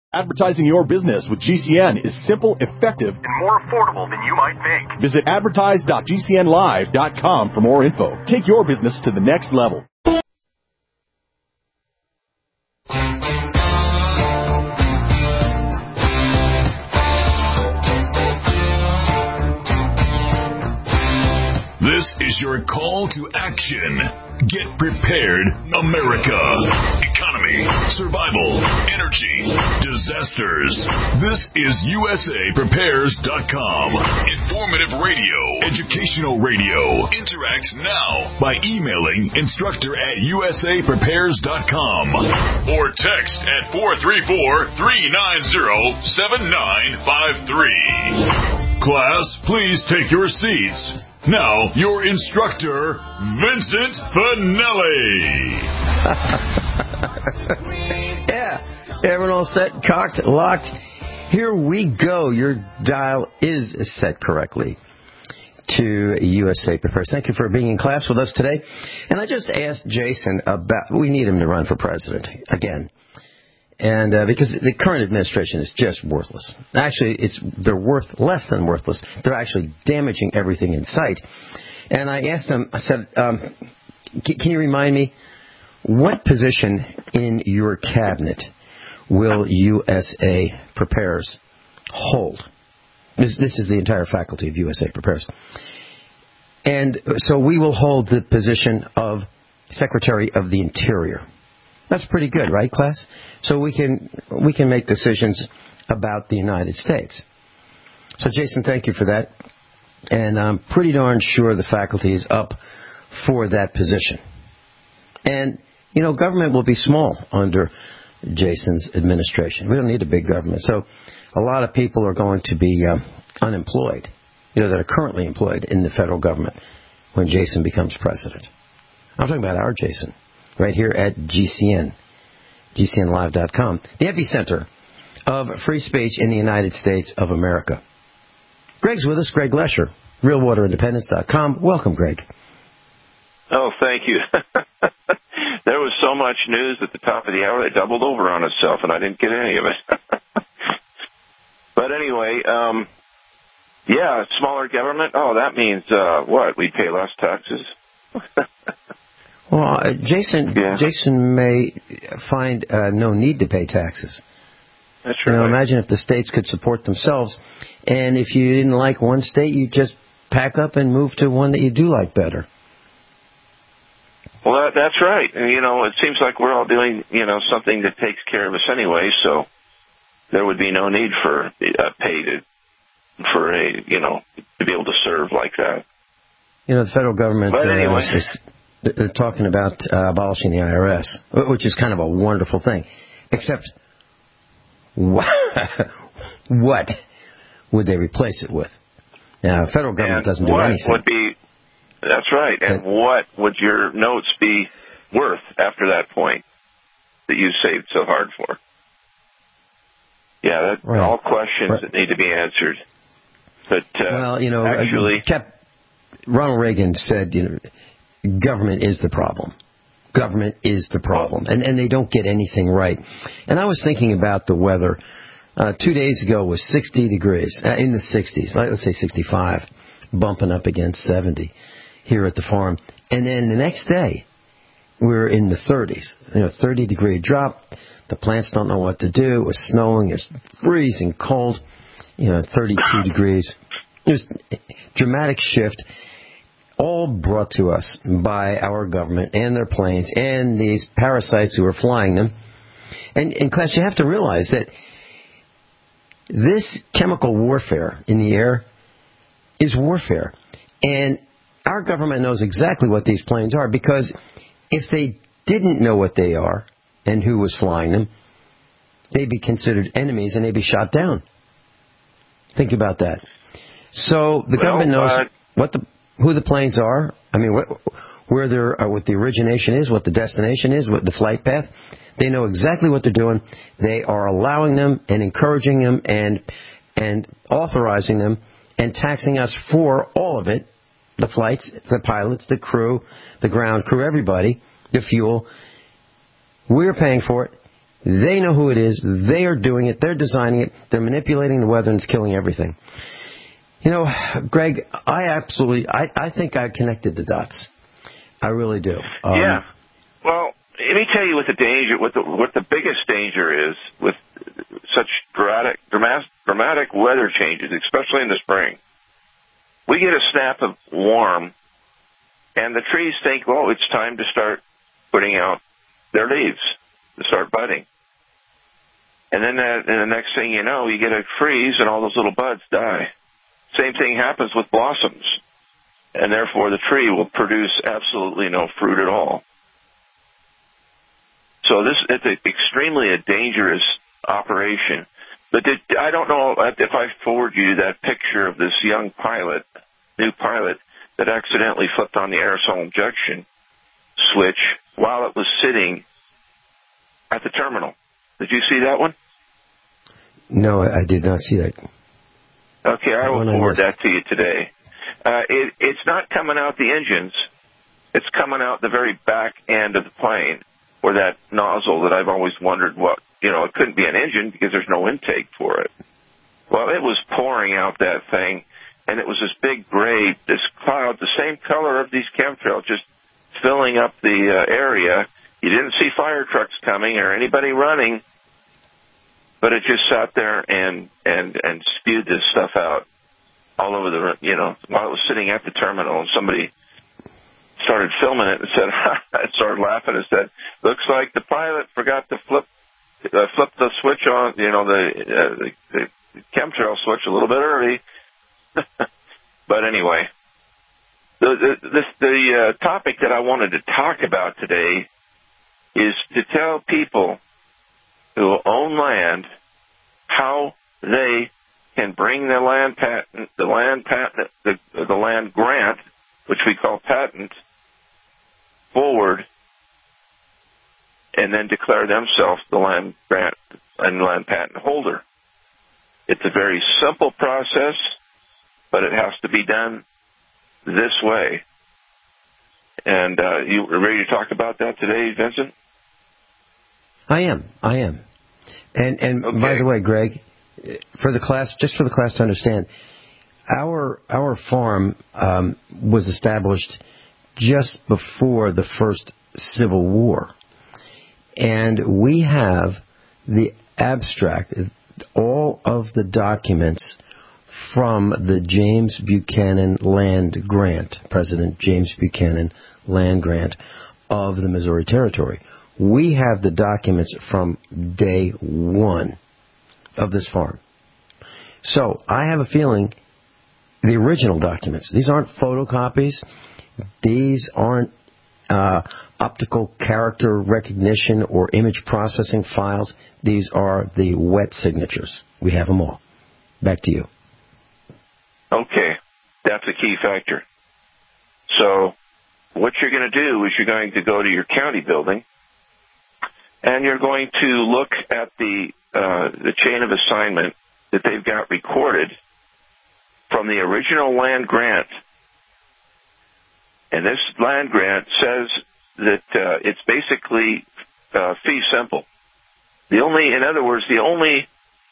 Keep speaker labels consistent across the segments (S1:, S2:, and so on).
S1: Advertising your business with GCN is simple, effective, and more affordable than you might think. Visit advertise.gcnlive.com for more info. Take your business to the next level.
S2: This is your call to action. Get prepared, America. Economy, survival, energy, disasters. This is USAPrepares.com. Informative radio, educational radio. Interact now by emailing instructor@USAPrepares.com or text at 434-390-7953. Class, please take your seats. Now, your instructor, Vincent Finelli.
S3: Yeah, everyone all set, cocked, locked. Here we go. Your dial is set correctly to USA Prepares. Thank you for being in class with us today. And I just asked Jason about, we need him to run for president again. And because the current administration is just worthless. Actually, they're worth less than worthless. They're actually damaging everything in sight. And I asked him, I said, can you remind me, what position in your cabinet will USA Prepares hold? This is the entire faculty of USA Prepares. And so we will hold the position of Secretary of the Interior. That's pretty good, right, class? So we can make decisions about the United States. So, Jason, thank you for that. And I'm pretty darn sure the faculty is up for that position. And, you know, government will be small under Jason's administration. We don't need a big government. So a lot of people are going to be unemployed, you know, that are currently employed in the federal government when Jason becomes president. I'm talking about our Jason. Right here at GCN, GCNlive.com, the epicenter of free speech in the United States of America. Greg's with us, Greg Lesher, RealWaterIndependence.com. Welcome, Greg.
S4: Oh, thank you. There was so much news at the top of the hour, it doubled over on itself, and I didn't get any of it. But anyway, yeah, smaller government, that means, what, we pay less taxes?
S3: Well, Jason may find no need to pay taxes.
S4: That's right.
S3: You know, imagine if the states could support themselves, and if you didn't like one state, you just pack up and move to one that you do like better.
S4: Well, that's right. And, you know, it seems like we're all doing, you know, something that takes care of us anyway, so there would be no need for pay to be able to serve like that.
S3: You know, the federal government...
S4: But anyway...
S3: They're talking about abolishing the IRS, which is kind of a wonderful thing. Except, what would they replace it with? Now, the federal government doesn't do anything.
S4: That's right. And what would your notes be worth after that point that you saved so hard for? Yeah, that's all questions that need to be answered. But,
S3: well, you know,
S4: actually...
S3: Ronald Reagan said, you know, government is the problem. Government is the problem. And they don't get anything right. And I was thinking about the weather. 2 days ago was 60 degrees, in the 60s, let's say 65, bumping up against 70 here at the farm. And then the next day, we're in the 30s, 30-degree drop. The plants don't know what to do. It was snowing. It's freezing cold, 32 degrees. There's a dramatic shift. All brought to us by our government and their planes and these parasites who are flying them. And in class, you have to realize that this chemical warfare in the air is warfare. And our government knows exactly what these planes are, because if they didn't know what they are and who was flying them, they'd be considered enemies and they'd be shot down. Think about that. So the government knows who the planes are. I mean, what the origination is, what the destination is, what the flight path. They know exactly what they're doing. They are allowing them and encouraging them and authorizing them and taxing us for all of it. The flights, the pilots, the crew, the ground crew, everybody, the fuel. We're paying for it, They know who it is. They are doing it. They're designing it. They're manipulating the weather, and it's killing everything. You know, Greg, I think I connected the dots. I really do.
S4: Yeah. Well, let me tell you what the danger, what the biggest danger is with such dramatic weather changes, especially in the spring. We get a snap of warm, and the trees think, well, it's time to start putting out their leaves, to start budding. And then the next thing you know, you get a freeze, and all those little buds die. Same thing happens with blossoms, and therefore the tree will produce absolutely no fruit at all. So it's extremely a dangerous operation. But I don't know if I forward you that picture of this young pilot, new pilot, that accidentally flipped on the aerosol injection switch while it was sitting at the terminal. Did you see that one?
S3: No, I did not see that.
S4: Okay, I will forward that to you today. It's not coming out the engines. It's coming out the very back end of the plane, where that nozzle that I've always wondered it couldn't be an engine because there's no intake for it. Well, it was pouring out that thing, and it was this big gray, this cloud, the same color of these chemtrails, just filling up the area. You didn't see fire trucks coming or anybody running, but it just sat there and spewed this stuff out all over while it was sitting at the terminal, and somebody started filming it and said, I started laughing and said, looks like the pilot forgot to flip the switch on, the chemtrail switch a little bit early. But anyway, the topic that I wanted to talk about today is to tell people who own land how they can bring the land grant, which we call patent, forward, and then declare themselves the land grant and land patent holder. It's a very simple process, but it has to be done this way. And you ready to talk about that today, Vincent?
S3: I am. And
S4: okay.
S3: By the way, Greg, for the class to understand, our farm was established just before the first Civil War. And we have the abstract, all of the documents from the James Buchanan Land Grant, President James Buchanan Land Grant of the Missouri Territory. We have the documents from day one of this farm. So I have a feeling the original documents, these aren't photocopies, these aren't optical character recognition or image processing files. These are the wet signatures. We have them all. Back to you.
S4: Okay, that's a key factor. So what you're going to do is you're going to go to your county building, and you're going to look at the chain of assignment that they've got recorded from the original land grant. And this land grant says that it's basically fee simple. In other words, the only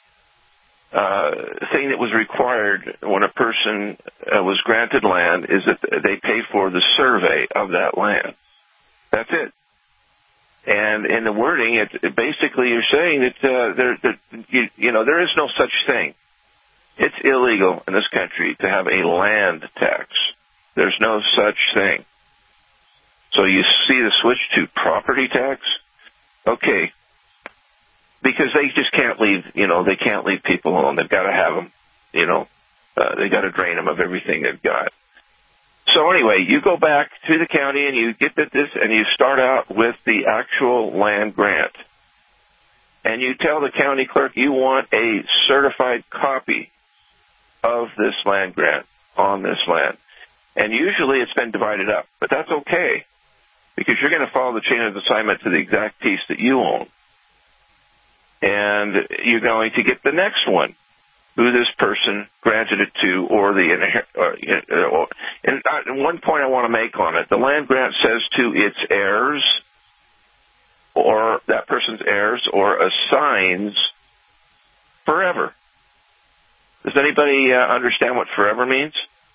S4: thing that was required when a person was granted land is that they pay for the survey of that land. That's it. And in the wording, basically you're saying that there is no such thing. It's illegal in this country to have a land tax. There's no such thing. So you see the switch to property tax? Okay. Because they just can't leave, they can't leave people alone. They've got to have them, they got to drain them of everything they've got. So anyway, you go back to the county and you get this, and you start out with the actual land grant. And you tell the county clerk you want a certified copy of this land grant on this land. And usually it's been divided up, but that's okay, because you're going to follow the chain of assignment to the exact piece that you own. And you're going to get the next one, who this person granted it to, and one point I want to make on it, the land grant says to its heirs or that person's heirs or assigns forever. Does anybody understand what forever means?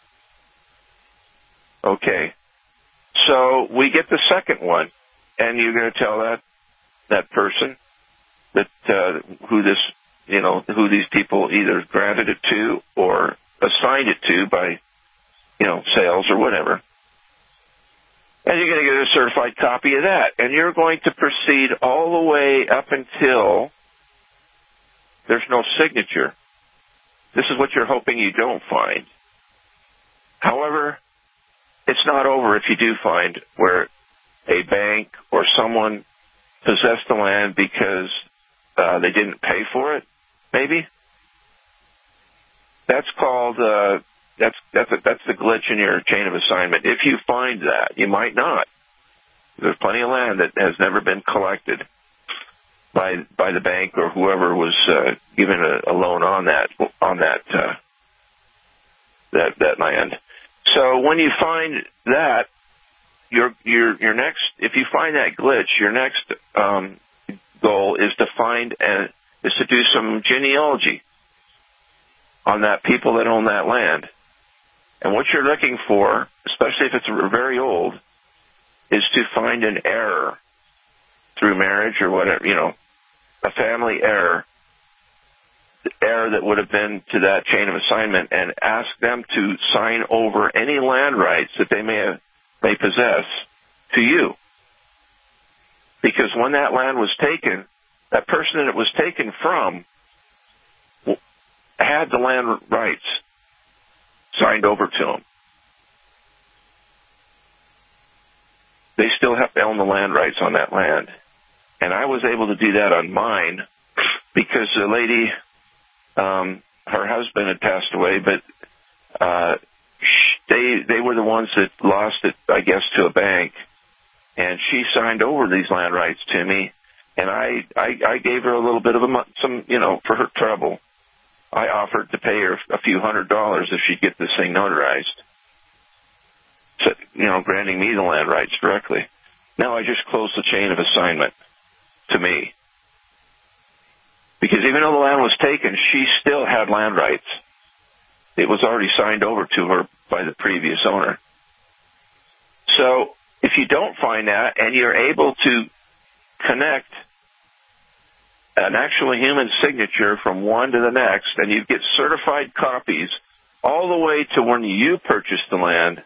S4: Okay. So we get the second one, and you're going to tell that person that who these people either granted it to or assigned it to by, sales or whatever. And you're going to get a certified copy of that. And you're going to proceed all the way up until there's no signature. This is what you're hoping you don't find. However, it's not over if you do find where a bank or someone possessed the land because they didn't pay for it, maybe. That's called that's the glitch in your chain of assignment. If you find that, you might not. There's plenty of land that has never been collected by the bank or whoever was given a loan on that land. So when you find that, your next, if you find that glitch, your next goal is to do some genealogy on that people that own that land. And what you're looking for, especially if it's very old, is to find an heir through marriage or whatever, a family heir that would have been to that chain of assignment, and ask them to sign over any land rights that they may possess to you. Because when that land was taken, that person that it was taken from had the land rights signed over to them. They still have to own the land rights on that land. And I was able to do that on mine because the lady, her husband had passed away, but they were the ones that lost it, I guess, to a bank. And she signed over these land rights to me, and I gave her a little bit of some for her trouble. I offered to pay her a few $100 if she'd get this thing notarized. So, granting me the land rights directly. Now I just closed the chain of assignment to me. Because even though the land was taken, she still had land rights. It was already signed over to her by the previous owner. So if you don't find that and you're able to connect an actual human signature from one to the next, and you get certified copies all the way to when you purchased the land,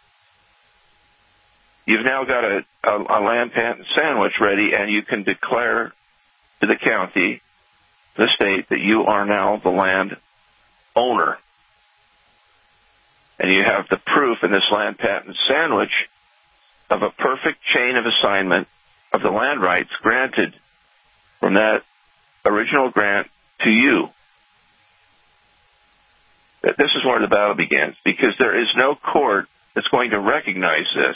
S4: you've now got a land patent sandwich ready, and you can declare to the county, the state, that you are now the land owner. And you have the proof in this land patent sandwich of a perfect chain of assignment of the land rights granted from that original grant to you. This is where the battle begins, because there is no court that's going to recognize this.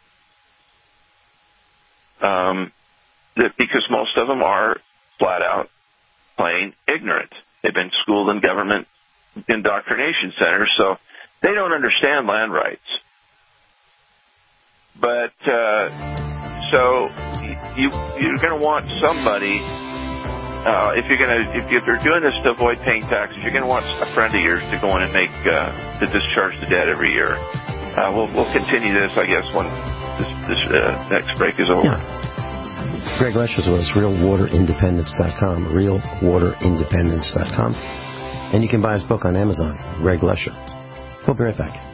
S4: Because most of them are flat out plain ignorant. They've been schooled in government indoctrination centers, so they don't understand land rights. But so you're going to want somebody. If you're doing this to avoid paying taxes, you're going to want a friend of yours to go in and make to discharge the debt every year. We'll continue this, I guess, when this next break is over.
S3: Yeah. Greg Lesher's with us, realwaterindependence.com, realwaterindependence.com. And you can buy his book on Amazon, Greg Lesher. We'll be right back.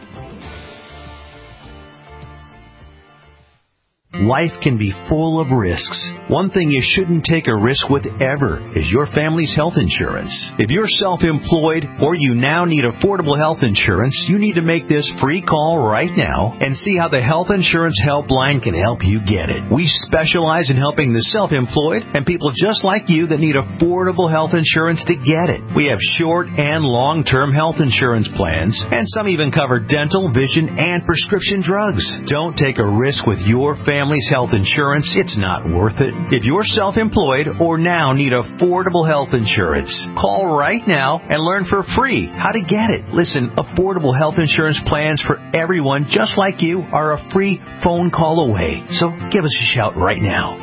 S5: Life can be full of risks. One thing you shouldn't take a risk with ever is your family's health insurance. If you're self-employed or you now need affordable health insurance, you need to make this free call right now and see how the Health Insurance Helpline can help you get it. We specialize in helping the self-employed and people just like you that need affordable health insurance to get it. We have short and long-term health insurance plans, and some even cover dental, vision, and prescription drugs. Don't take a risk with your family's family's health insurance, it's not worth it. If you're self-employed or now need affordable health insurance, call right now and learn for free how to get it. Listen, affordable health insurance plans for everyone just like you are a free phone call away. So give us a shout right now.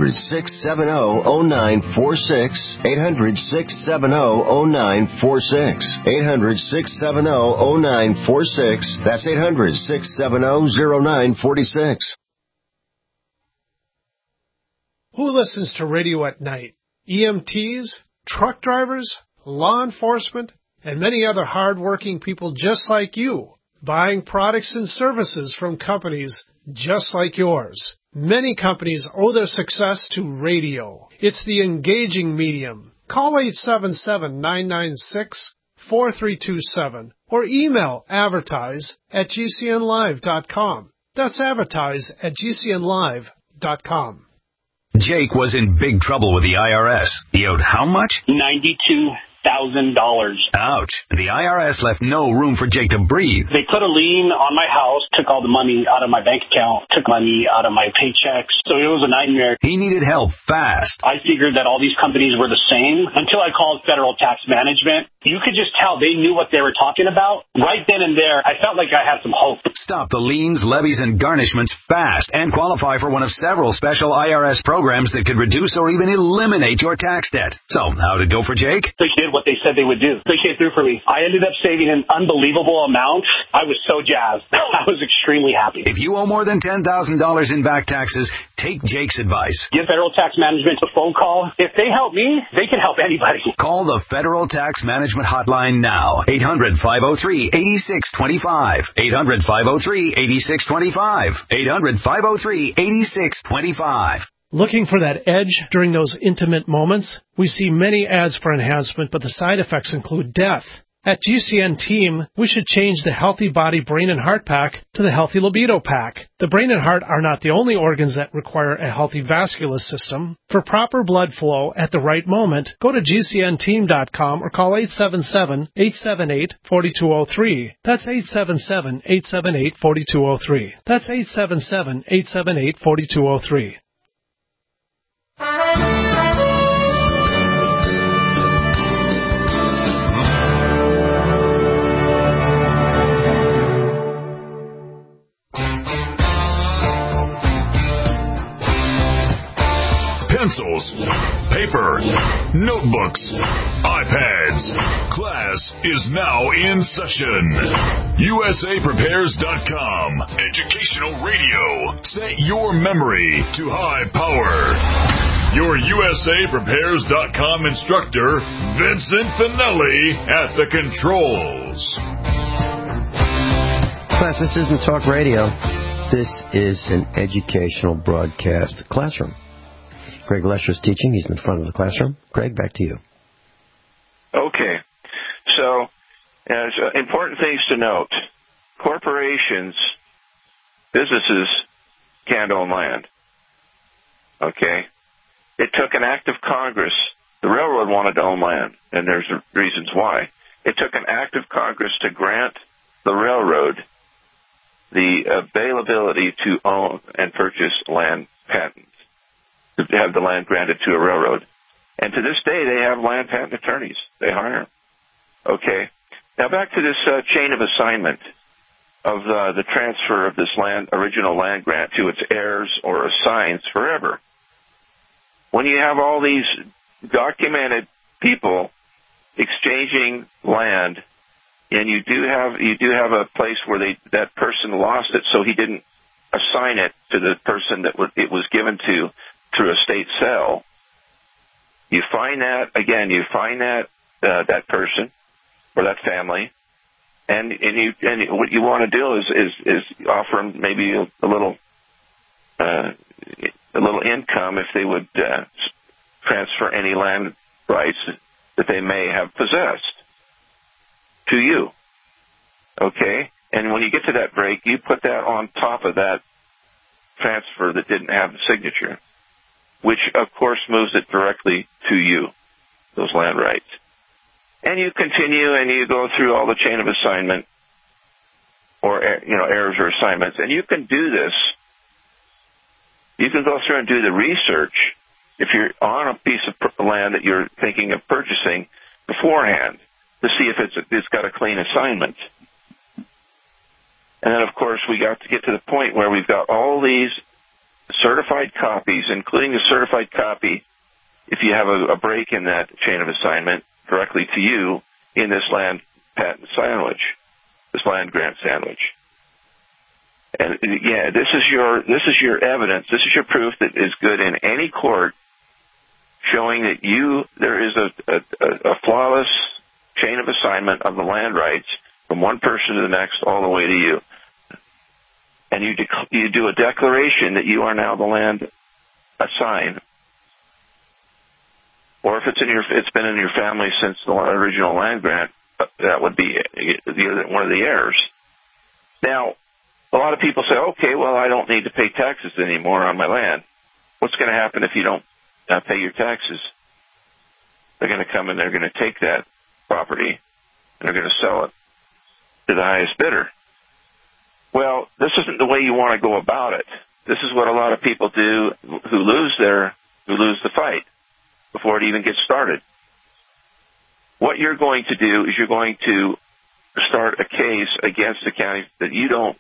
S6: 800-670-0946. 800-670-0946. 800-670-0946. That's 800-670-0946.
S7: Who listens to radio at night? EMTs, truck drivers, law enforcement, and many other hard-working people just like you, buying products and services from companies just like yours. Many companies owe their success to radio. It's the engaging medium. Call 877-996-4327 or email advertise@gcnlive.com. That's advertise@gcnlive.com.
S8: Jake was in big trouble with the IRS. He owed how much?
S9: $92,000.
S8: Ouch. The IRS left no room for Jake to breathe.
S9: They put a lien on my house, took all the money out of my bank account, took money out of my paychecks. So it was a nightmare.
S8: He needed help fast.
S9: I figured that all these companies were the same until I called Federal Tax Management. You could just tell they knew what they were talking about. Right then and there, I felt like I had some hope.
S8: Stop the liens, levies, and garnishments fast and qualify for one of several special IRS programs that could reduce or even eliminate your tax debt. So, how did it go for Jake?
S9: They did what they said they would do. They came through for me. I ended up saving an unbelievable amount. I was so jazzed. I was extremely happy.
S8: If you owe more than $10,000 in back taxes, take Jake's advice.
S9: Give Federal Tax Management a phone call. If they help me, they can help anybody.
S8: Call the Federal Tax Management Hotline now. 800-503-8625. 800-503-8625. 800-503-8625.
S7: Looking for that edge during those intimate moments? We see many ads for enhancement, but the side effects include death. At GCN Team, we should change the Healthy Body, Brain, and Heart Pack to the Healthy Libido Pack. The brain and heart are not the only organs that require a healthy vascular system. For proper blood flow at the right moment, go to GCNteam.com or call 877-878-4203. That's 877-878-4203. That's 877-878-4203.
S2: Pencils, paper, notebooks, iPads. Class is now in session. USAPrepares.com. Educational radio. Set your memory to high power. Your USAPrepares.com instructor, Vincent Finelli, at the controls.
S3: Class, this isn't talk radio. This is an educational broadcast classroom. Greg Lesher is teaching. He's in front of the classroom. Greg, back to you.
S4: Okay. So, important things to note. Corporations, businesses can't own land. Okay? It took an act of Congress. The railroad wanted to own land, and there's reasons why. It took an act of Congress to grant the railroad the availability to own and purchase land patents, to have the land granted to a railroad. And to this day, they have land patent attorneys. They hire them. Okay. Now back to this chain of assignment of the transfer of this original land grant to its heirs or assigns forever. When you have all these documented people exchanging land, and you do have a place where that person lost it, so he didn't assign it to the person that it was given to through a state sale. You find that that person or that family, and what you want to do is offer them maybe a little income if they would transfer any land rights that they may have possessed to you. Okay? And when you get to that break, you put that on top of that transfer that didn't have the signature, which, of course, moves it directly to you, those land rights. And you continue and you go through all the chain of assignment or, heirs or assignments. And you can do this You can go through and do the research if you're on a piece of land that you're thinking of purchasing beforehand to see if it's got a clean assignment. And then, of course, we got to get to the point where we've got all these certified copies, including the certified copy, if you have a break in that chain of assignment, directly to you in this land patent sandwich, this land grant sandwich. And yeah, this is your evidence. This is your proof that is good in any court, showing that there is a flawless chain of assignment of the land rights from one person to the next all the way to you. And you do a declaration that you are now the land assigned. Or if it's been in your family since the original land grant, that would be one of the heirs. Now, a lot of people say, okay, well, I don't need to pay taxes anymore on my land. What's going to happen if you don't pay your taxes? They're going to come and they're going to take that property and they're going to sell it to the highest bidder. Well, this isn't the way you want to go about it. This is what a lot of people do who lose the fight before it even gets started. What you're going to do is you're going to start a case against the county that you don't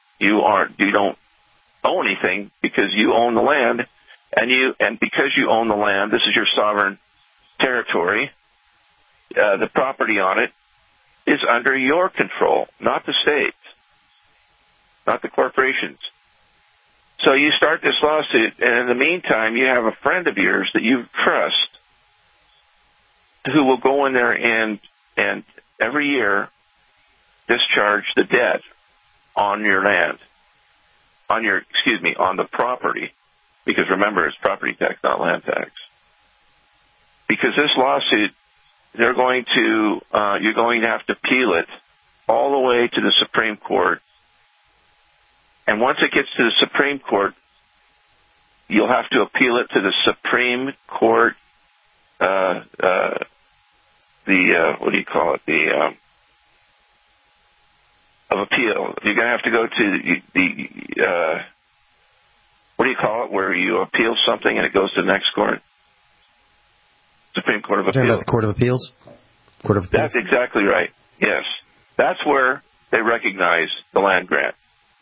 S4: own anything because you own the land, and because you own the land, this is your sovereign territory. The property on it is under your control, not the state's, not the corporations. So you start this lawsuit, and in the meantime, you have a friend of yours that you trust who will go in there and every year discharge the debt on your land, on the property, because remember, it's property tax, not land tax. Because this lawsuit, you're going to have to appeal it all the way to the Supreme Court. And once it gets to the Supreme Court, you'll have to appeal it to the Supreme Court, of appeal. You're going to have to go to where you appeal something and it goes to the next court? Supreme Court of Appeals.
S3: Talking about the Court of Appeals? Court of Appeals?
S4: That's exactly right, yes. That's where they recognize the land grant.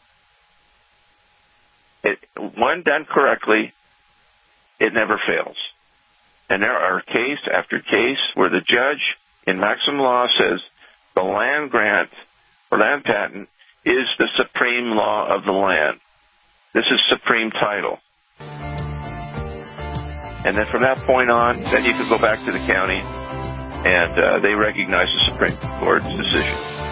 S4: When done correctly, it never fails. And there are case after case where the judge in maximum law says the land grant or land patent is the supreme law of the land. This is supreme title. And then from that point on, then you could go back to the county and they recognize the Supreme Court's decision.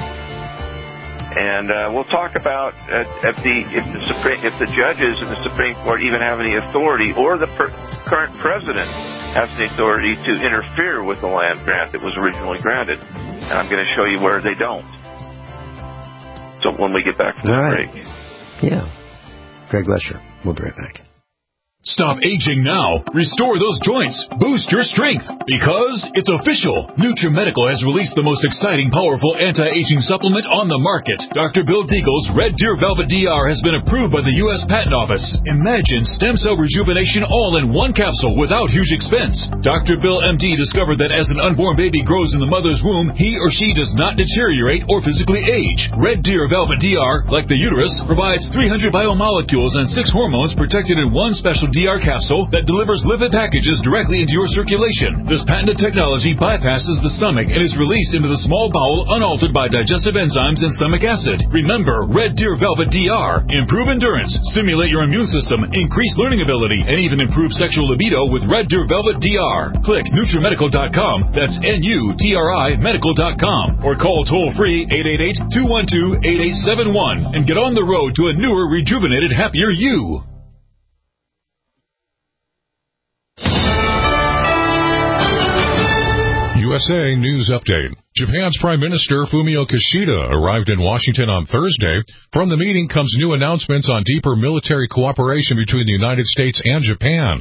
S4: And we'll talk about if the judges in the Supreme Court even have any authority, or the current president has the authority to interfere with the land grant that was originally granted. And I'm going to show you where they don't. So when we get back from the break.
S3: Yeah. Greg Lesher. We'll be right back.
S2: Stop aging now. Restore those joints. Boost your strength. Because it's official. NutriMedical has released the most exciting, powerful anti-aging supplement on the market. Dr. Bill Deagle's Red Deer Velvet DR has been approved by the U.S. Patent Office. Imagine stem cell rejuvenation all in one capsule without huge expense. Dr. Bill MD discovered that as an unborn baby grows in the mother's womb, he or she does not deteriorate or physically age. Red Deer Velvet DR, like the uterus, provides 300 biomolecules and 6 hormones protected in one special DR capsule that delivers lipid packages directly into your circulation. This patented technology bypasses the stomach and is released into the small bowel unaltered by digestive enzymes and stomach acid. Remember, Red Deer Velvet DR. Improve endurance, stimulate your immune system, increase learning ability, and even improve sexual libido with Red Deer Velvet DR. Click NutriMedical.com. That's NUTRI Medical.com. Or call toll-free 888-212-8871 and get on the road to a newer, rejuvenated, happier you.
S10: USA News Update. Japan's Prime Minister Fumio Kishida arrived in Washington on Thursday. From the meeting comes new announcements on deeper military cooperation between the United States and Japan.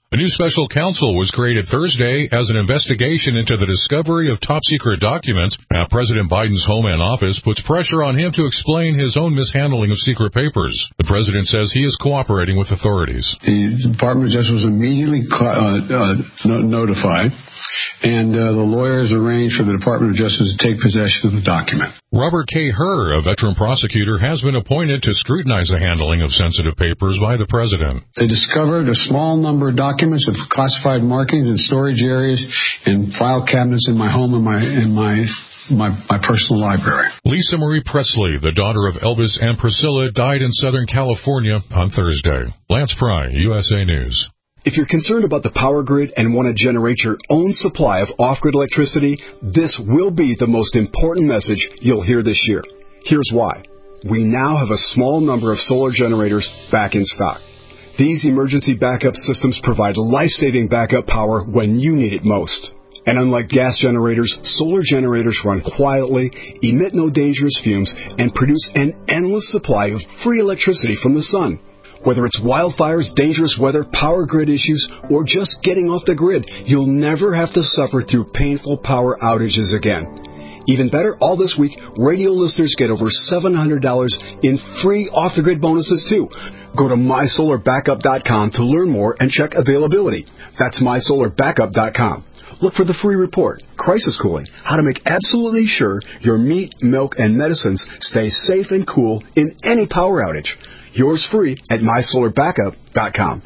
S10: A new special counsel was created Thursday as an investigation into the discovery of top-secret documents. Now, President Biden's Homeland Office puts pressure on him to explain his own mishandling of secret papers. The president says he is cooperating with authorities.
S11: The Department of Justice was immediately notified, and the lawyers arranged for the Department of Justice to take possession of the document.
S10: Robert K. Hur, a veteran prosecutor, has been appointed to scrutinize the handling of sensitive papers by the president.
S11: They discovered a small number of documents with classified markings in storage areas and file cabinets in my home and my personal library.
S10: Lisa Marie Presley, the daughter of Elvis and Priscilla, died in Southern California on Thursday. Lance Pry, USA News.
S12: If you're concerned about the power grid and want to generate your own supply of off-grid electricity, this will be the most important message you'll hear this year. Here's why. We now have a small number of solar generators back in stock. These emergency backup systems provide life-saving backup power when you need it most. And unlike gas generators, solar generators run quietly, emit no dangerous fumes, and produce an endless supply of free electricity from the sun. Whether it's wildfires, dangerous weather, power grid issues, or just getting off the grid, you'll never have to suffer through painful power outages again. Even better, all this week, radio listeners get over $700 in free off-the-grid bonuses, too. Go to MySolarBackup.com to learn more and check availability. That's MySolarBackup.com. Look for the free report, Crisis Cooling, how to make absolutely sure your meat, milk, and medicines stay safe and cool in any power outage. Yours free at MySolarBackup.com.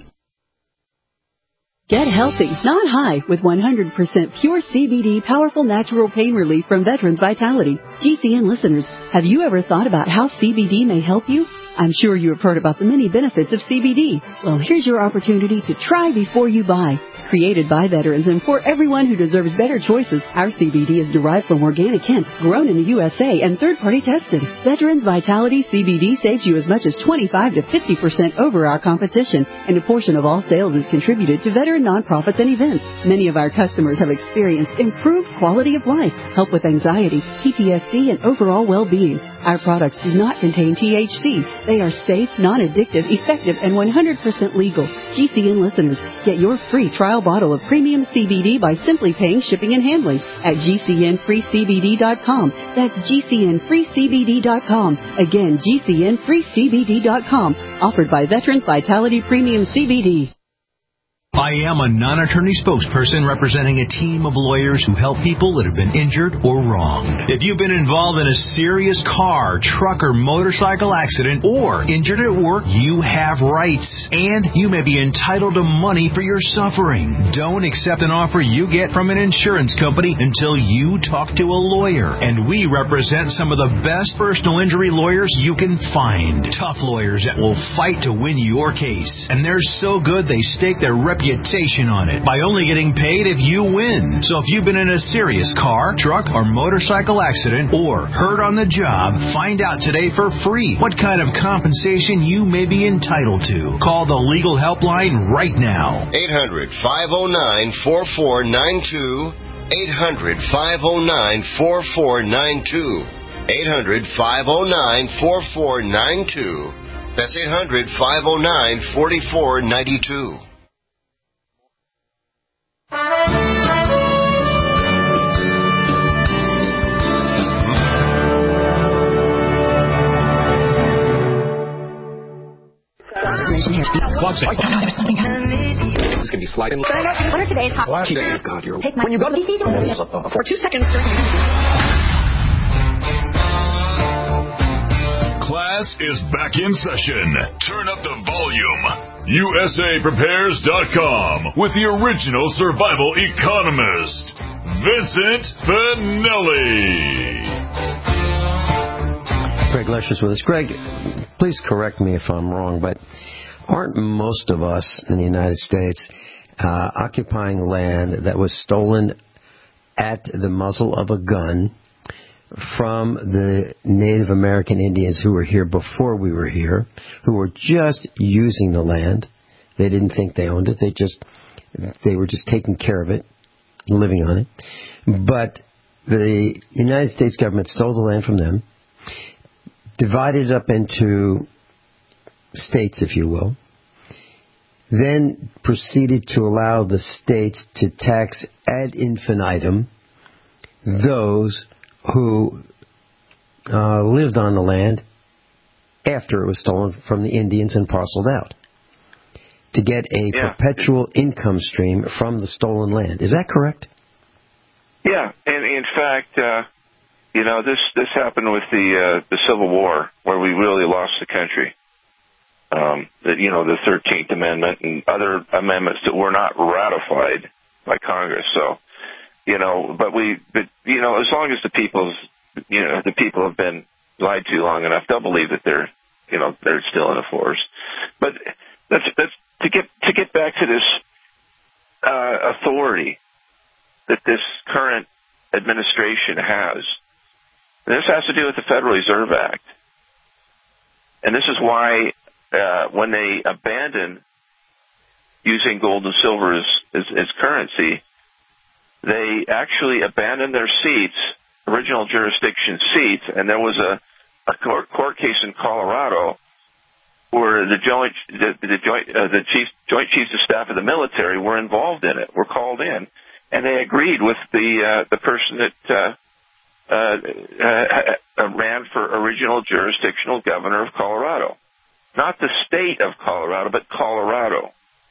S13: Get healthy, not high, with 100% pure CBD powerful natural pain relief from Veterans Vitality. GCN listeners, have you ever thought about how CBD may help you? I'm sure you have heard about the many benefits of CBD. Well, here's your opportunity to try before you buy. Created by veterans and for everyone who deserves better choices, our CBD is derived from organic hemp, grown in the USA, and third-party tested. Veterans Vitality CBD saves you as much as 25 to 50% over our competition, and a portion of all sales is contributed to veteran nonprofits and events. Many of our customers have experienced improved quality of life, help with anxiety, PTSD, and overall well-being. Our products do not contain THC. They are safe, non-addictive, effective, and 100% legal. GCN listeners, get your free trial bottle of premium CBD by simply paying shipping and handling at GCNFreeCBD.com. That's GCNFreeCBD.com. Again, GCNFreeCBD.com. Offered by Veterans Vitality Premium CBD.
S5: I am a non-attorney spokesperson representing a team of lawyers who help people that have been injured or wronged. If you've been involved in a serious car, truck, or motorcycle accident or injured at work, you have rights, and you may be entitled to money for your suffering. Don't accept an offer you get from an insurance company until you talk to a lawyer, and we represent some of the best personal injury lawyers you can find. Tough lawyers that will fight to win your case, and they're so good they stake their reputation on it by only getting paid if you win. So if you've been in a serious car, truck, or motorcycle accident or hurt on the job, find out today for free what kind of compensation you may be entitled to. Call the legal helpline right now.
S6: 800-509-4492. 800-509-4492. 800-509-4492. That's 800-509-4492.
S14: There's something happening. This is going to be sliding. What are today's hot? God, you're take my. When you go to the for 2 seconds.
S2: Class is back in session. Turn up the volume. USAPrepares.com with the original survival economist, Vincent Finelli.
S3: Greg Lesher's with us. Greg, please correct me if I'm wrong, but aren't most of us in the United States occupying land that was stolen at the muzzle of a gun from the Native American Indians who were here before we were here, who were just using the land? They didn't think they owned it. They were just taking care of it, living on it. But the United States government stole the land from them, divided it up into states, if you will, then proceeded to allow the states to tax ad infinitum those who lived on the land after it was stolen from the Indians and parceled out, to get a perpetual income stream from the stolen land. Is that correct?
S4: Yeah, and in fact, this happened with the Civil War, where we really lost the country. The 13th Amendment and other amendments that were not ratified by Congress. So, as long as the people have been lied to long enough, they'll believe that they're still in the force. But that's to get back to this authority that this current administration has. And this has to do with the Federal Reserve Act. And this is why when they abandon using gold and silver as currency, they actually abandon their seats, original jurisdiction seats, and there was a court case in Colorado where the Joint Chiefs of Staff of the military were involved in it, were called in, and they agreed with the person that ran for original jurisdictional governor of Colorado. Not the state of Colorado, but Colorado.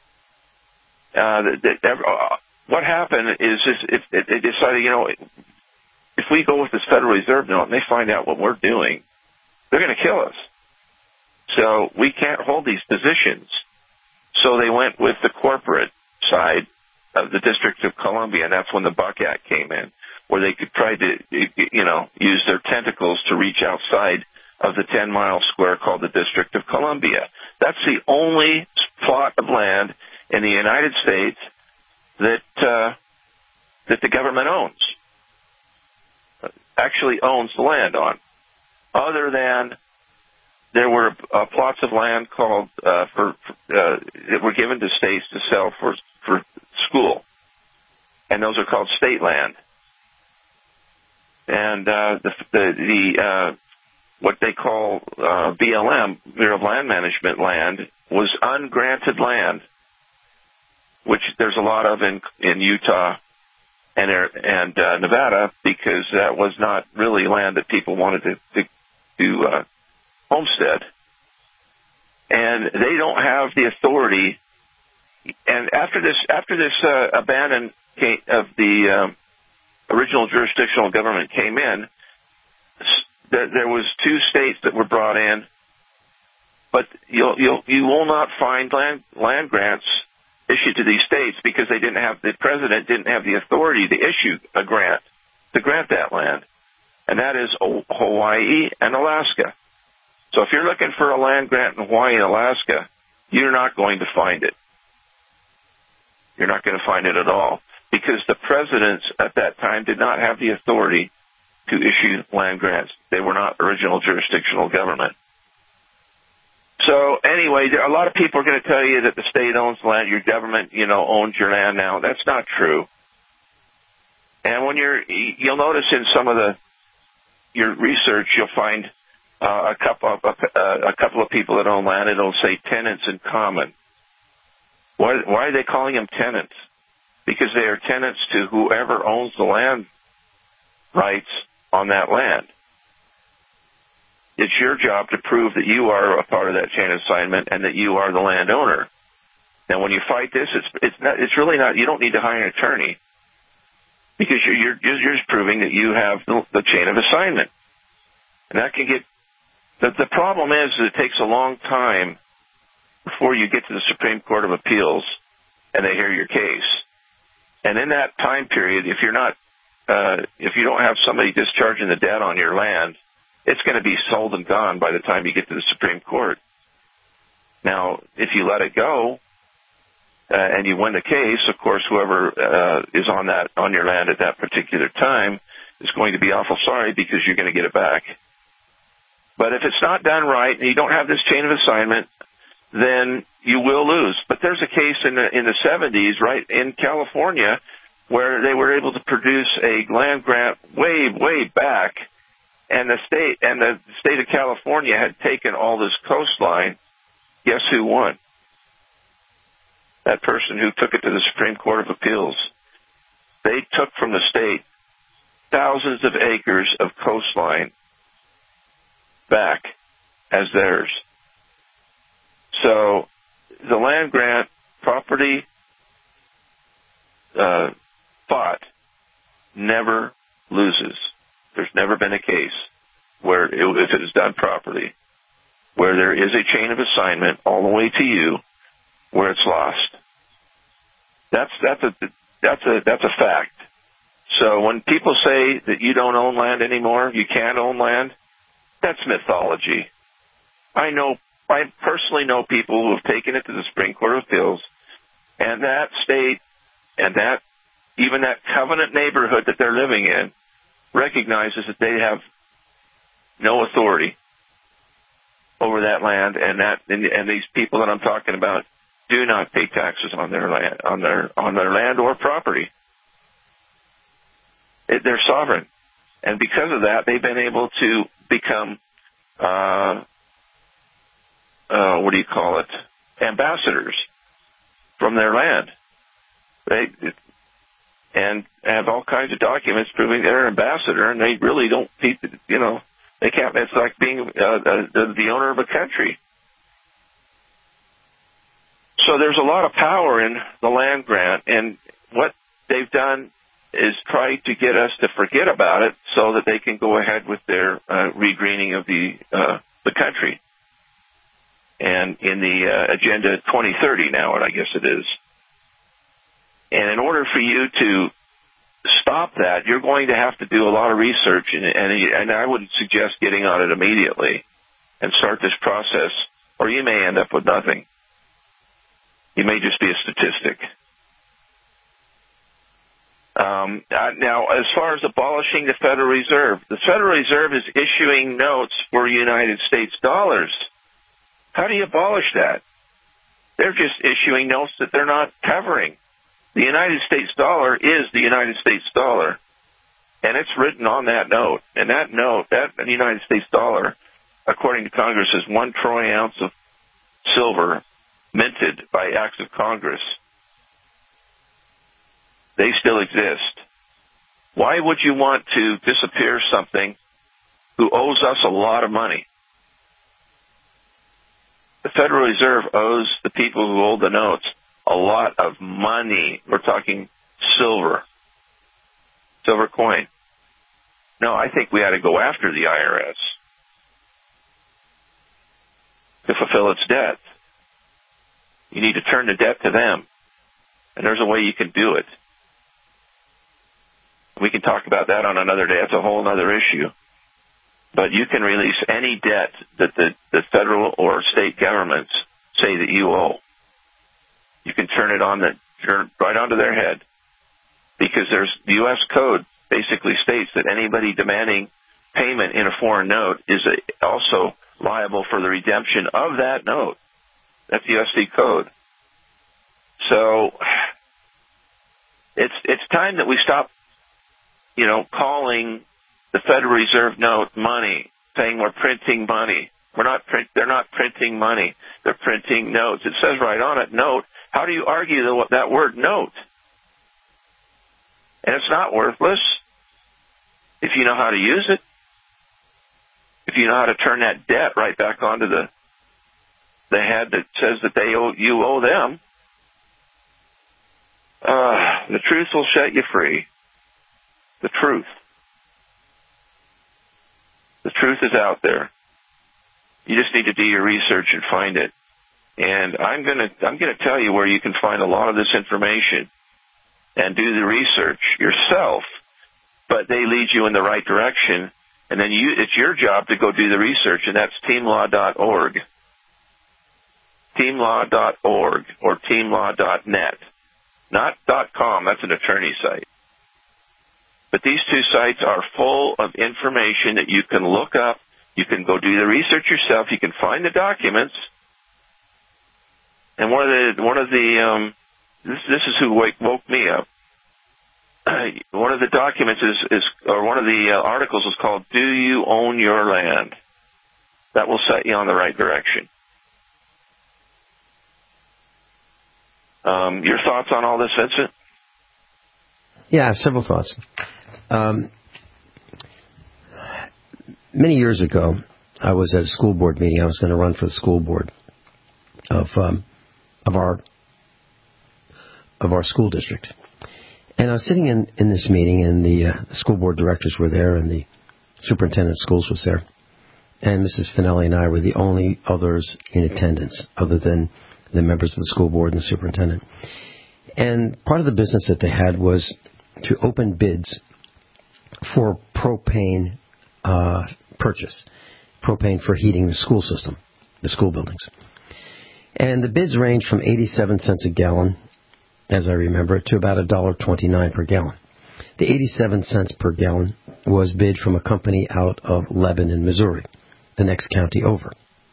S4: What happened is they decided, if we go with this Federal Reserve note and they find out what we're doing, they're going to kill us. So we can't hold these positions. So they went with the corporate side of the District of Columbia, and that's when the Buck Act came in, where they could try to, use their tentacles to reach outside of the 10-mile square called the District of Columbia. That's the only plot of land in the United States that the government owns, actually owns the land on. Other than there were plots of land called that were given to states to sell for school, and those are called state land. And what they call BLM, Bureau of Land Management land, was ungranted land, which there's a lot of in Utah and Nevada, because that was not really land that people wanted to homestead. And they don't have the authority. And after this abandon of the original jurisdictional government came in, there was 2 states that were brought in, but you will not find land grants issued to these states because the president didn't have the authority to issue a grant to grant that land, and that is Hawaii and Alaska. So if you're looking for a land grant in Hawaii and Alaska, you're not going to find it. You're not going to find it at all, because the presidents at that time did not have the authority to issue land grants. They were not original jurisdictional government. So anyway, a lot of people are going to tell you that the state owns land, your government, owns your land now. That's not true. And when you'll notice in some of your research, you'll find a couple of people that own land. It'll say tenants in common. Why are they calling them tenants? Because they are tenants to whoever owns the land rights on that land. It's your job to prove that you are a part of that chain of assignment and that you are the landowner. Now, when you fight this, it's really not. You don't need to hire an attorney, because you're just proving that you have the chain of assignment, and that can get. The problem is that it takes a long time before you get to the Supreme Court of Appeals and they hear your case. And in that time period, if you don't have somebody discharging the debt on your land, it's going to be sold and gone by the time you get to the Supreme Court. Now, if you let it go and you win the case, of course, whoever is on your land at that particular time is going to be awful sorry, because you're going to get it back. But if it's not done right and you don't have this chain of assignment, then you will lose. But there's a case in the 70s, right, in California, where they were able to produce a land grant way back, and the state of California had taken all this coastline. Guess who won? that person who took it to the Supreme Court of Appeals, they took from the state thousands of acres of coastline back as theirs. So the land grant property fought never loses. There's never been a case where, if it is done properly, where there is a chain of assignment all the way to you, where it's lost. That's a fact. So when people say that you don't own land anymore, you can't own land, that's mythology. I personally know people who have taken it to the Supreme Court of Appeals, and that state and even that covenant neighborhood that they're living in recognizes that they have no authority over that land, and these people that I'm talking about do not pay taxes on their land, on their land or property. They're sovereign, and because of that, they've been able to become ambassadors from their land. And have all kinds of documents proving they're an ambassador, and they really don't, they can't. It's like being the owner of a country. So there's a lot of power in the land grant, and what they've done is try to get us to forget about it so that they can go ahead with their regreening of the country. And in the Agenda 2030 now, I guess it is. And in order for you to stop that, you're going to have to do a lot of research, and I would suggest getting on it immediately and start this process, or you may end up with nothing. You may just be a statistic. Now, as far as abolishing the Federal Reserve is issuing notes for United States dollars. How do you abolish that? They're just issuing notes that they're not covering. The United States dollar is the United States dollar, and it's written on that note. And that note, that United States dollar, according to Congress, is 1 troy ounce of silver minted by acts of Congress. They still exist. Why would you want to disappear something who owes us a lot of money? The Federal Reserve owes the people who hold the notes a lot of money. We're talking silver coin. No, I think we ought to go after the IRS to fulfill its debt. You need to turn the debt to them, and there's a way you can do it. We can talk about that on another day. That's a whole other issue. But you can release any debt that the federal or state governments say that you owe. You can turn it right onto their head, because the U.S. Code basically states that anybody demanding payment in a foreign note is also liable for the redemption of that note. That's the USC Code. So it's time that we stop, calling the Federal Reserve note money, saying we're printing money. They're not printing money. They're printing notes. It says right on it, note. How do you argue that word note? And it's not worthless if you know how to use it. If you know how to turn that debt right back onto the head that says that you owe them. The truth will set you free. The truth. The truth is out there. You just need to do your research and find it. And I'm gonna tell you where you can find a lot of this information and do the research yourself, but they lead you in the right direction, and then it's your job to go do the research, and that's teamlaw.org. Teamlaw.org or teamlaw.net. Not .com, that's an attorney site. But these two sites are full of information that you can look up. You can go do the research yourself. You can find the documents. And this is who woke me up. One of the documents one of the articles is called "Do You Own Your Land?" That will set you on the right direction. Your thoughts on all this, Vincent?
S3: Yeah, I have several thoughts. Many years ago, I was at a school board meeting. I was going to run for the school board of our school district. And I was sitting in this meeting, and the school board directors were there, and the superintendent of schools was there. And Mrs. Finelli and I were the only others in attendance, other than the members of the school board and the superintendent. And part of the business that they had was to open bids for propane purchase, propane for heating the school system, the school buildings. And the bids ranged from 87 cents a gallon, as I remember, to about $1.29 per gallon. The 87 cents per gallon was bid from a company out of Lebanon, Missouri, the next county over.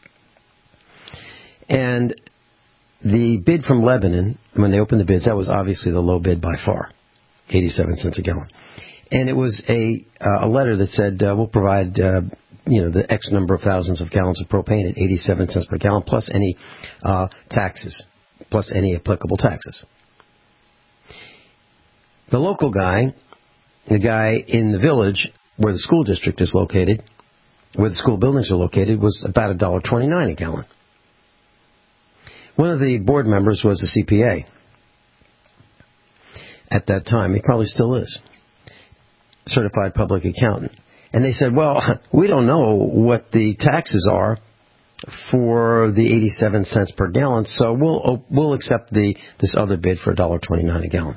S3: And the bid from Lebanon, when they opened the bids, that was obviously the low bid by far, 87 cents a gallon. And it was a letter that said, we'll provide, the X number of thousands of gallons of propane at 87 cents per gallon, plus any taxes, plus any applicable taxes. The local guy, the guy in the village where the school district is located, where the school buildings are located, was about $1.29 a gallon. One of the board members was a CPA at that time. He probably still is. Certified public accountant. And they said, well, we don't know what the taxes are for the 87 cents per gallon, so we'll accept this other bid for $1.29 a gallon.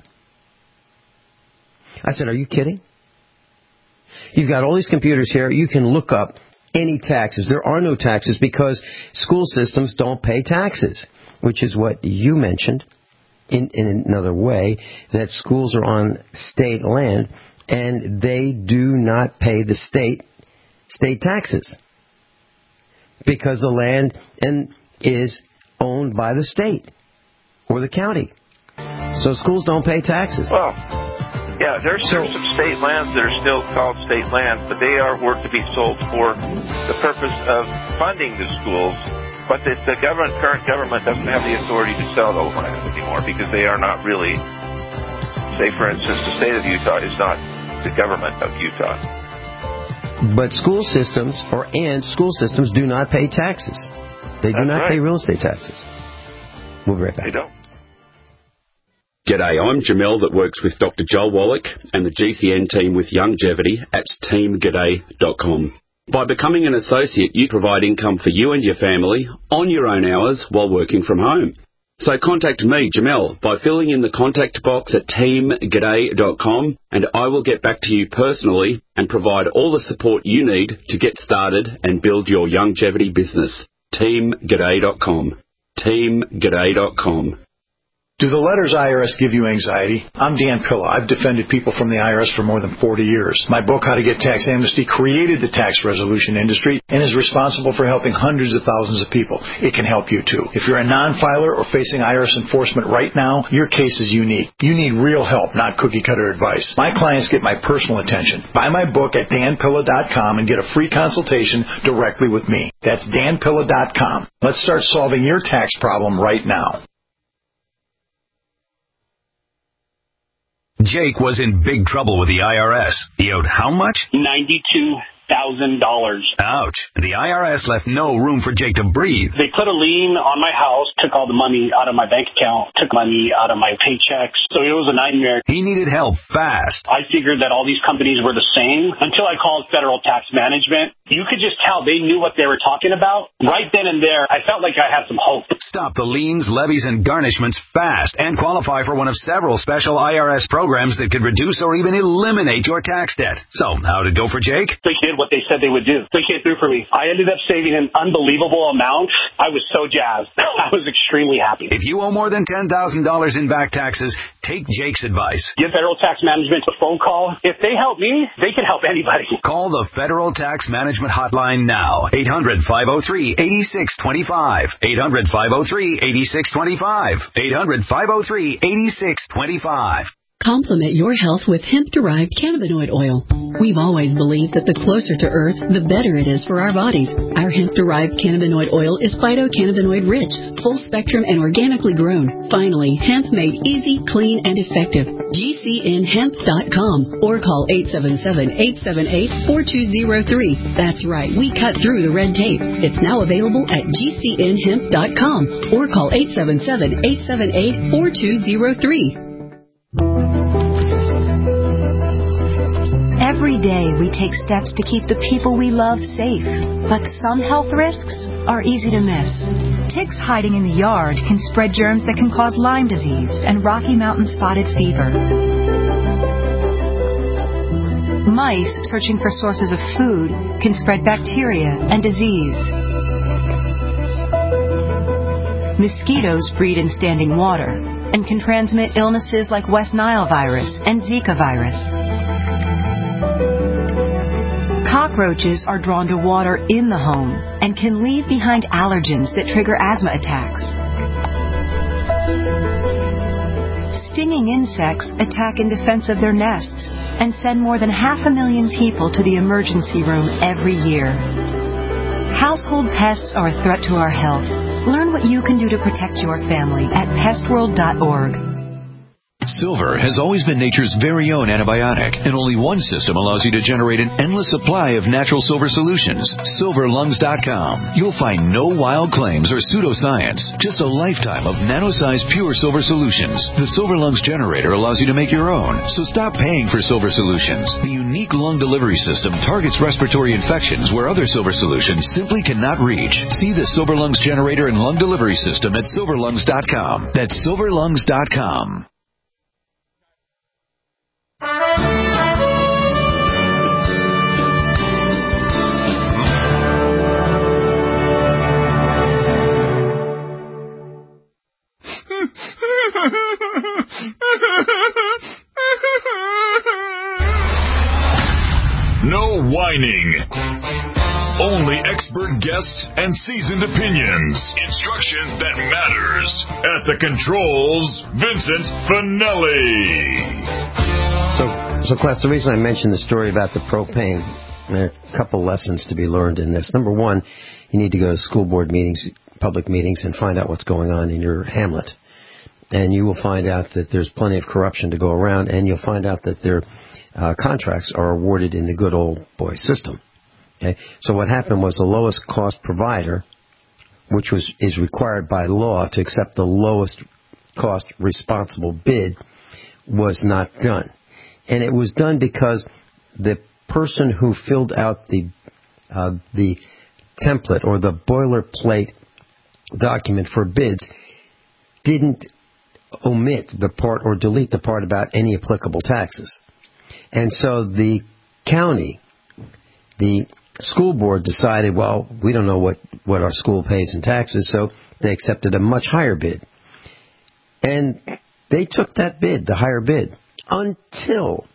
S3: I said, are you kidding? You've got all these computers here. You can look up any taxes. There are no taxes because school systems don't pay taxes, which is what you mentioned in another way, that schools are on state land and they do not pay the state taxes because the land is owned by the state or the county. So schools don't pay taxes.
S4: Well, yeah, there's some state lands that are still called state lands, but they were to be sold for the purpose of funding the schools. But the current government doesn't have the authority to sell those lands anymore because they are not really, say, for instance, the state of Utah is not the government of Utah.
S3: But school systems do not pay taxes. They do not pay real estate taxes. We'll be right back.
S4: They don't.
S15: G'day, I'm Jamel that works with Dr. Joel Wallach and the GCN team with Longevity at teamg'day.com. By becoming an associate, you provide income for you and your family on your own hours while working from home. So contact me, Jamel, by filling in the contact box at teamg'day.com, and I will get back to you personally and provide all the support you need to get started and build your longevity business. teamg'day.com. teamg'day.com.
S16: Do the letters IRS give you anxiety? I'm Dan Pilla. I've defended people from the IRS for more than 40 years. My book, How to Get Tax Amnesty, created the tax resolution industry and is responsible for helping hundreds of thousands of people. It can help you too. If you're a non-filer or facing IRS enforcement right now, your case is unique. You need real help, not cookie-cutter advice. My clients get my personal attention. Buy my book at danpilla.com and get a free consultation directly with me. That's danpilla.com. Let's start solving your tax problem right now.
S8: Jake was in big trouble with the IRS. He owed how much?
S9: $92,000.
S8: Ouch. The IRS left no room for Jake to breathe.
S9: They put a lien on my house, took all the money out of my bank account, took money out of my paychecks. So it was a nightmare.
S8: He needed help fast.
S9: I figured that all these companies were the same until I called Federal Tax Management. You could just tell they knew what they were talking about. Right then and there, I felt like I had some hope.
S8: Stop the liens, levies, and garnishments fast and qualify for one of several special IRS programs that could reduce or even eliminate your tax debt. So, how'd it go for Jake?
S9: They did what they said they would do. They came through for me. I ended up saving an unbelievable amount. I was so jazzed. I was extremely happy.
S8: If you owe more than $10,000 in back taxes, take Jake's advice.
S9: Give Federal Tax Management a phone call. If they help me, they can help anybody.
S8: Call the Federal Tax Management hotline now. 800-503-8625. 800-503-8625. 800-503-8625.
S13: Complement your health with hemp-derived cannabinoid oil. We've always believed that the closer to Earth, the better it is for our bodies. Our hemp-derived cannabinoid oil is phytocannabinoid-rich, full-spectrum, and organically grown. Finally, hemp made easy, clean, and effective. GCNhemp.com or call 877-878-4203. That's right, we cut through the red tape. It's now available at GCNhemp.com or call 877-878-4203.
S17: Every day we take steps to keep the people we love safe, but some health risks are easy to miss. Ticks hiding in the yard can spread germs that can cause Lyme disease and Rocky Mountain spotted fever. Mice searching for sources of food can spread bacteria and disease. Mosquitoes breed in standing water and can transmit illnesses like West Nile virus and Zika virus. Cockroaches are drawn to water in the home and can leave behind allergens that trigger asthma attacks. Stinging insects attack in defense of their nests and send more than 500,000 people to the emergency room every year. Household pests are a threat to our health. Learn what you can do to protect your family at pestworld.org.
S5: Silver has always been nature's very own antibiotic, and only one system allows you to generate an endless supply of natural silver solutions. SilverLungs.com. You'll find no wild claims or pseudoscience, just a lifetime of nano-sized pure silver solutions. The Silver Lungs generator allows you to make your own, so stop paying for silver solutions. The unique lung delivery system targets respiratory infections where other silver solutions simply cannot reach. See the Silver Lungs generator and lung delivery system at SilverLungs.com. That's SilverLungs.com.
S2: No whining. Only expert guests and seasoned opinions. Instruction that matters. At the controls, Vincent Finelli.
S3: So class, the reason I mentioned the story about the propane, there are a couple lessons to be learned in this. Number one, you need to go to school board meetings, public meetings, and find out what's going on in your hamlet. And you will find out that there's plenty of corruption to go around, and you'll find out that their contracts are awarded in the good old boy system. Okay? So what happened was the lowest cost provider, which is required by law to accept the lowest cost responsible bid, was not done. And it was done because the person who filled out the template or the boilerplate document for bids didn't omit the part or delete the part about any applicable taxes. And so the county, the school board decided, well, we don't know what our school pays in taxes, so they accepted a much higher bid. And they took that bid, the higher bid, until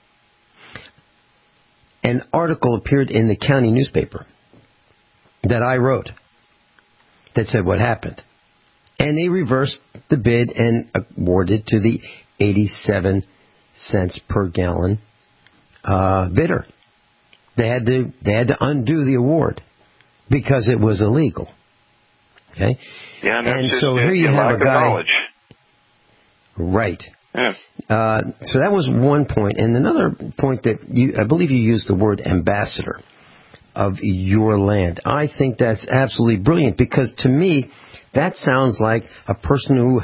S3: an article appeared in the county newspaper that I wrote that said what happened. And they reversed the bid and awarded to the 87 cents per gallon bidder. They had to undo the award because it was illegal. Okay?
S4: Yeah,
S3: and so here you have a guy.
S4: Knowledge.
S3: Right.
S4: Yeah.
S3: So that was one point. And another point that I believe you used the word ambassador of your land. I think that's absolutely brilliant because to me, that sounds like a person who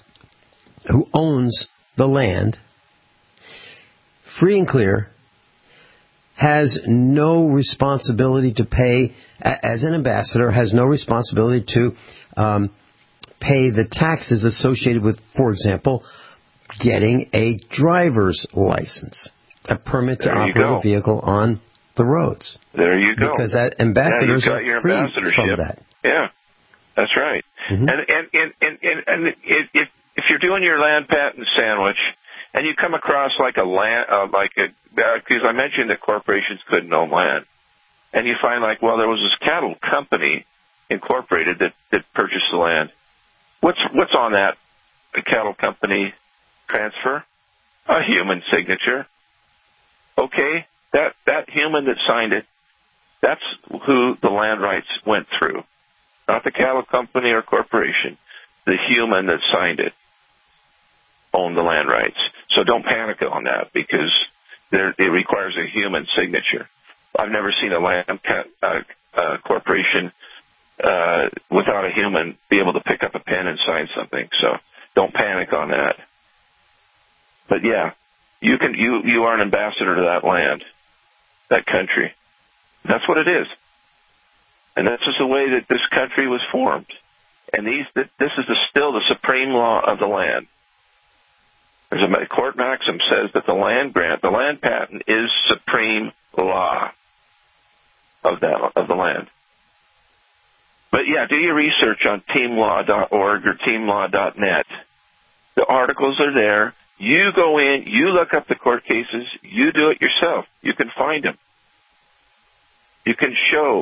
S3: owns the land, free and clear, has no responsibility to pay, as an ambassador, has no responsibility to pay the taxes associated with, for example, getting a driver's license, a permit to operate a vehicle on the roads.
S4: There you go.
S3: Because that ambassadors are free from that.
S4: Yeah, that's right. Mm-hmm. And if you're doing your land patent sandwich, and you come across because I mentioned that corporations couldn't own land, and you find well, there was this cattle company incorporated that purchased the land. What's on that cattle company transfer? a human signature. Okay, that human that signed it, that's who the land rights went through. Not the cattle company or corporation. The human that signed it owned the land rights. So don't panic on that, because it requires a human signature. I've never seen a land corporation without a human be able to pick up a pen and sign something. So don't panic on that. But yeah, you are an ambassador to that land, that country. That's what it is. And that's just the way that this country was formed. And this is still the supreme law of the land. There's a court maxim says that the land patent is supreme law of the land. But yeah, do your research on teamlaw.org or teamlaw.net. The articles are there. You go in, you look up the court cases, you do it yourself. You can find them. You can show,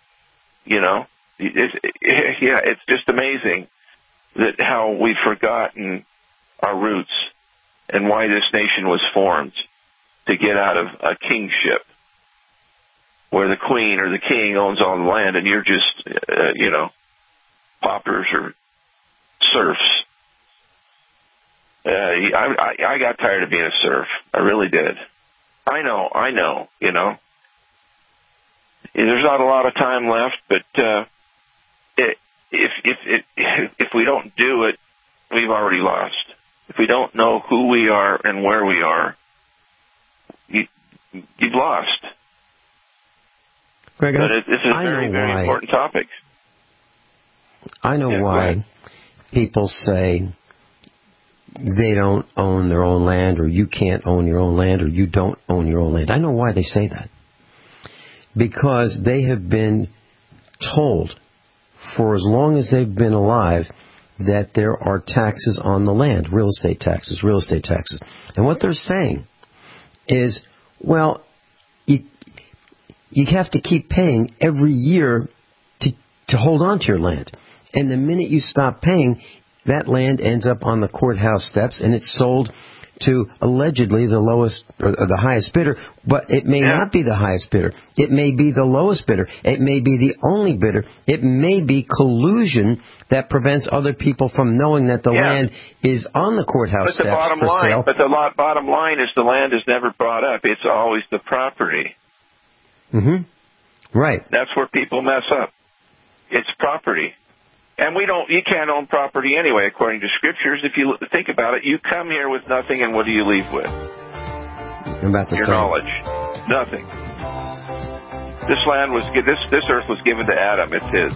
S4: it's just amazing that how we've forgotten our roots and why this nation was formed, to get out of a kingship where the queen or the king owns all the land and you're just, paupers or serfs. I got tired of being a serf. I really did. I know, There's not a lot of time left, but if we don't do it, we've already lost. If we don't know who we are and where we are, you've lost.
S3: Greg,
S4: but this is a very, very important topic.
S3: I know why people say they don't own their own land, or you can't own your own land, or you don't own your own land. I know why they say that. Because they have been told for as long as they've been alive that there are taxes on the land, real estate taxes. And what they're saying is, well, you have to keep paying every year to hold on to your land. And the minute you stop paying, that land ends up on the courthouse steps and it's sold to allegedly the lowest or the highest bidder, but it may not be the highest bidder. It may be the lowest bidder. It may be the only bidder. It may be collusion that prevents other people from knowing that the land is on the courthouse steps for sale.
S4: But the bottom line is the land is never brought up. It's always the property.
S3: Mm-hmm. Right.
S4: That's where people mess up. It's property. And you can't own property anyway, according to scriptures. If you think about it, you come here with nothing, and what do you leave with? Your knowledge. Nothing. This land this earth was given to Adam. It's his.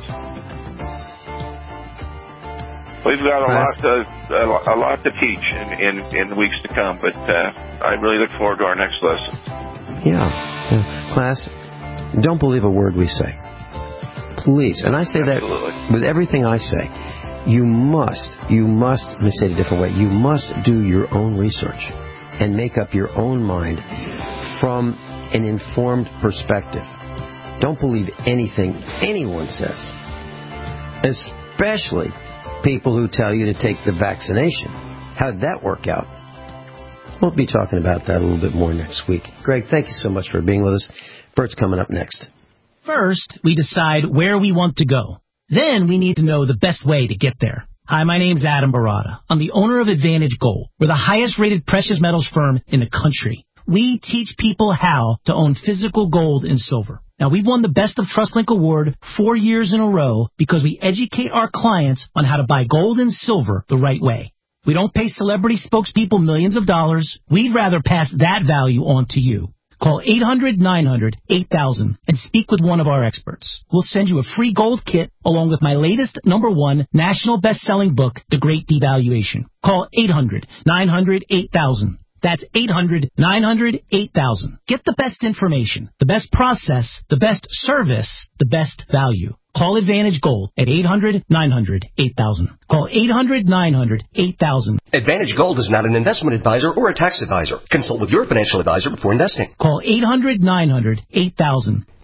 S4: We've got a lot to teach in the weeks to come, but I really look forward to our next lesson.
S3: Yeah. Class, don't believe a word we say. Please, and I say that with everything I say, you must, let me say it a different way, you must do your own research and make up your own mind from an informed perspective. Don't believe anything anyone says, especially people who tell you to take the vaccination. How did that work out? We'll be talking about that a little bit more next week. Greg, thank you so much for being with us. Bert's coming up next.
S18: First, we decide where we want to go. Then we need to know the best way to get there. Hi, my name's Adam Barada. I'm the owner of Advantage Gold. We're the highest-rated precious metals firm in the country. We teach people how to own physical gold and silver. Now, we've won the Best of TrustLink Award 4 years in a row because we educate our clients on how to buy gold and silver the right way. We don't pay celebrity spokespeople millions of dollars. We'd rather pass that value on to you. Call 800-900-8000 and speak with one of our experts. We'll send you a free gold kit along with my latest #1 national best-selling book, The Great Devaluation. Call 800-900-8000. That's 800-900-8000. Get the best information, the best process, the best service, the best value. Call Advantage Gold at 800-900-8000. Call 800-900-8000.
S19: Advantage Gold is not an investment advisor or a tax advisor. Consult with your financial advisor before investing.
S18: Call 800-900-8000.